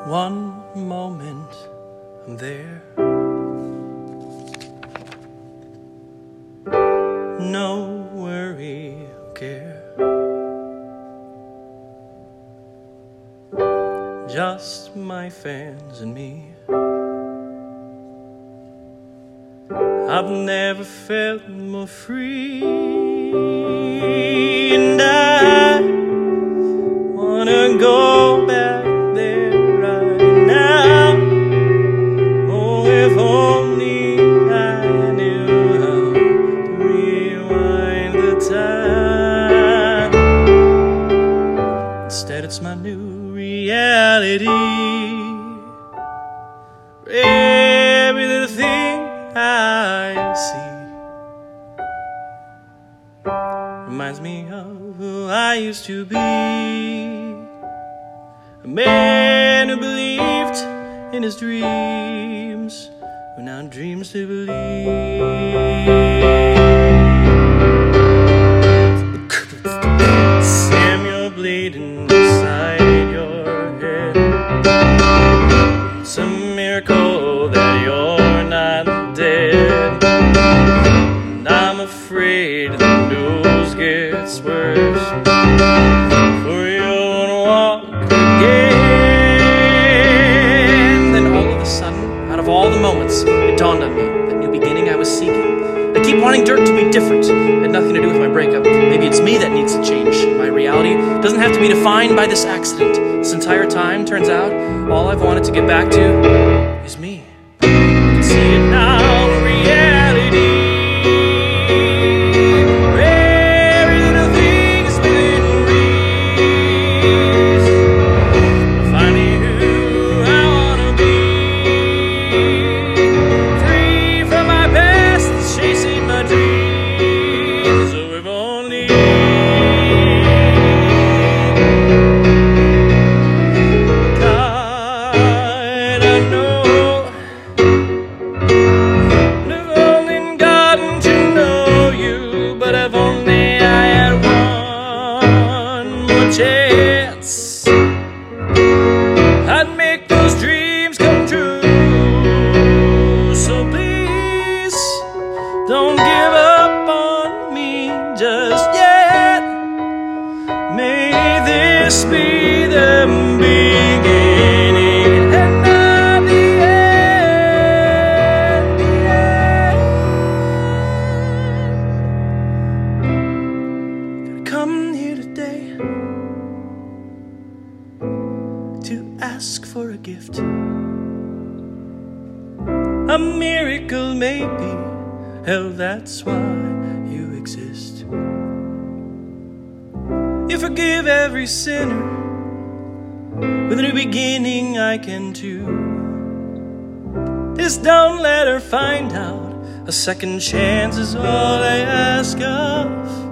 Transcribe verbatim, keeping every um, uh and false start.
One moment I'm there, no worry or care, just my fans and me. I've never felt more free, and I wanna go back there right now. Oh, if only I knew how to rewind the time. Instead, it's my new reality. Every little thing I see reminds me of who I used to be, a man who believed in his dreams, who now dreams to believe. Samuel bleeding inside your head, it's a miracle that you're not dead. And I'm afraid the news gets worse, for you won't walk again. Then all of a sudden, out of all the moments, it dawned on me, that new beginning I was seeking. I keep wanting Dirk to be different. It had nothing to do with my breakup. Maybe it's me that needs to change. My reality doesn't have to be defined by this accident. This entire time, turns out, all I've wanted to get back to is me. I can see it now, reality. Every little thing is within reach. I'm finding who I wanna be, free from my past, chasing my dreams. So if only God, I know. Chance I'd make those dreams come true. So please don't give up on me just yet. May this be the beginning and not the end, the end. Gotta come here today to ask for a gift, a miracle maybe. Hell, that's why you exist. You forgive every sinner, with a new beginning I can too. Just don't let her find out, a second chance is all I ask of.